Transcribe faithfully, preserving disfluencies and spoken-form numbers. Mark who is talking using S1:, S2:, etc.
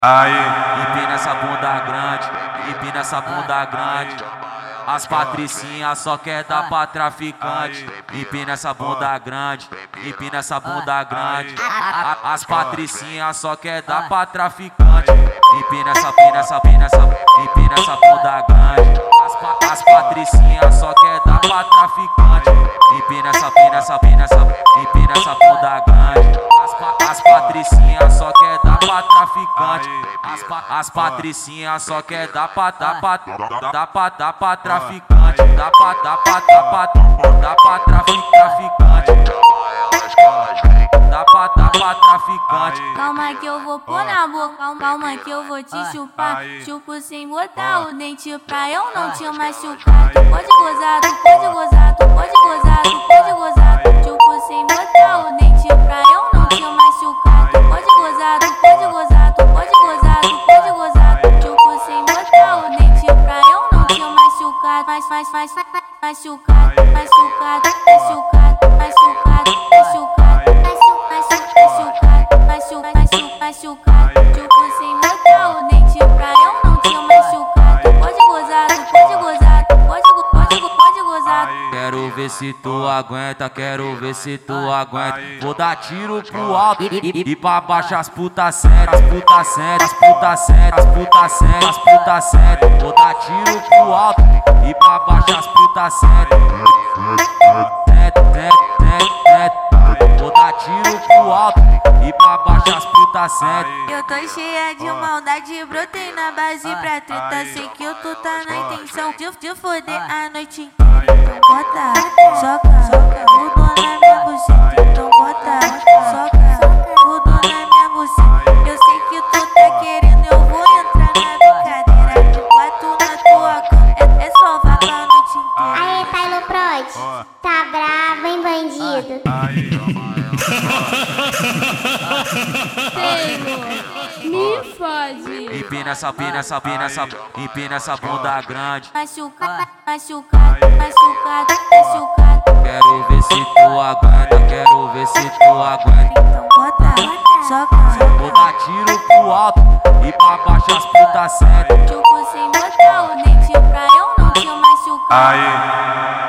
S1: Aí,
S2: empina essa bunda grande, empina essa bunda grande. As patricinhas só quer dar pra traficante. Empina essa bunda grande, empina essa bunda grande. As patricinhas só quer dar pra traficante. Empina essa, empina essa, empina essa, empina essa bunda grande. As, pa, as patricinhas só quer dar pra traficante. Empina essa, empina essa, empina essa, empina essa bunda grande. As, pa, as patricinhas só quer dar pra traficante. As, pa, as patricinhas só quer dar pra, dar pra, dar pra, dar pra traficante. Dá pra, dá pra, dá pra, dá pra trafic, traficante. Dá pra, dá pra traficante.
S3: Calma que eu vou pôr na boca, calma, calma que eu vou te chupar. Chupo sem botar o dente pra eu não te machucar. Tu pode gozar, tu pode gozar, tu pode gozar, tu pode gozar. Chupo sem botar o dente pra eu não te machucar. Tu pode gozar, tu pode gozar, tu pode gozar, tu pode gozar. Chupo sem botar o dente pra eu não te machucar. Mas, mas, mas, machucar, machucar, machucar, machucar, machucar. Machucar, machucar, chupo sem botar o dente pra eu não te machucar. Tu pode gozar, tu pode gozar, tu pode, pode, pode gozar.
S2: Quero ver se tu aguenta, quero ver se tu aguenta. Vou dar tiro pro alto e, e, e pra baixo as putas sérias, as putas sérias, as putas sérias, as putas sérias, as putas sérias. Vou dar tiro pro alto e pra baixo as putas sérias. Vou dar tiro pro alto e pra baixo as putas sérias.
S3: Eu tô cheia de maldade, brotei na base pra treta. Sei que eu tu tá na intenção de, de foder a noite inteira. Então bota, soca, soca, tudo na minha buceta. Então bota, soca, tudo na minha buceta. Eu sei que tu tá querendo, eu vou entrar na brincadeira. De quatro na tua cama, é, é só vá pra noite inteira.
S4: Aê, Taylor Prod, tá bravo, hein, bandido?
S5: Taylor, me fode.
S2: Empina essa, empina essa, empina essa, empina essa bunda grande.
S3: Machucar, machucar, machucar, machucar.
S2: Quero ver se tu aguenta, quero ver se tu aguenta.
S3: Então bota, soca,
S2: Vou dar tiro pro alto e pra baixo as putas sérias.
S3: chupo sem botar o dente pra eu não te machucar.
S1: aí.